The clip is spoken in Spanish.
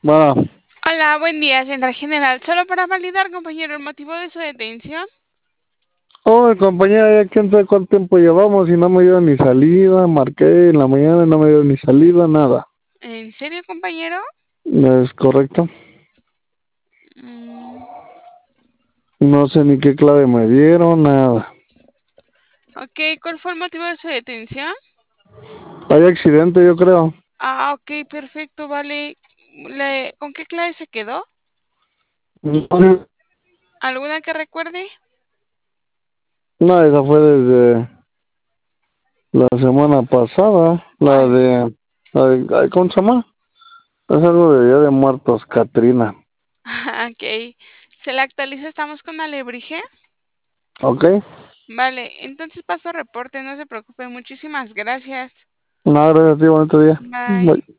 Bueno, Hola, buen día, Central General. Solo para validar, compañero, el motivo de su detención. oh, compañera, ya quién sabe cuánto tiempo llevamos y no me dio ni salida. Marqué en la mañana y no me dio ni salida, nada. ¿En serio, compañero? ¿Es correcto? Mm, No sé ni qué clave me dieron, nada. ok, ¿cuál fue el motivo de su detención? Hay accidente, yo creo. Ok, perfecto, vale. ¿Con qué clave se quedó? No, ¿Alguna que recuerde? no, esa fue desde la semana pasada. Ay, Ay, ¿cómo se llama? Es algo de Día de Muertos, Catrina. ok. ¿Se le actualiza? ¿Estamos con alebrije? ¿Ok? Vale, entonces paso reporte, no se preocupe. Muchísimas gracias. No, gracias a ti, bonito día. Bye. Bye.